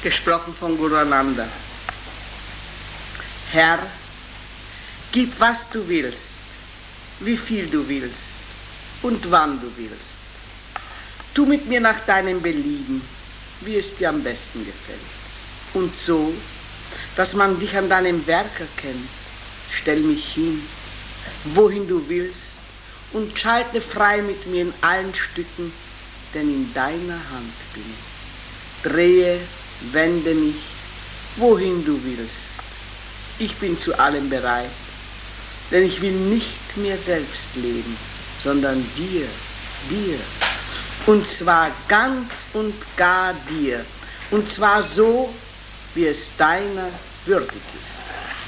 Gesprochen von Guru Ananda. Herr, gib, was du willst, wie viel du willst und wann du willst. Tu mit mir nach deinem Belieben, wie es dir am besten gefällt. Und so, dass man dich an deinem Werk erkennt, stell mich hin, wohin du willst, und schalte frei mit mir in allen Stücken, denn in deiner Hand bin ich. Drehe, wende mich, wohin du willst. Ich bin zu allem bereit, denn ich will nicht mir selbst leben, sondern dir. Und zwar ganz und gar dir. Und zwar so, wie es deiner würdig ist.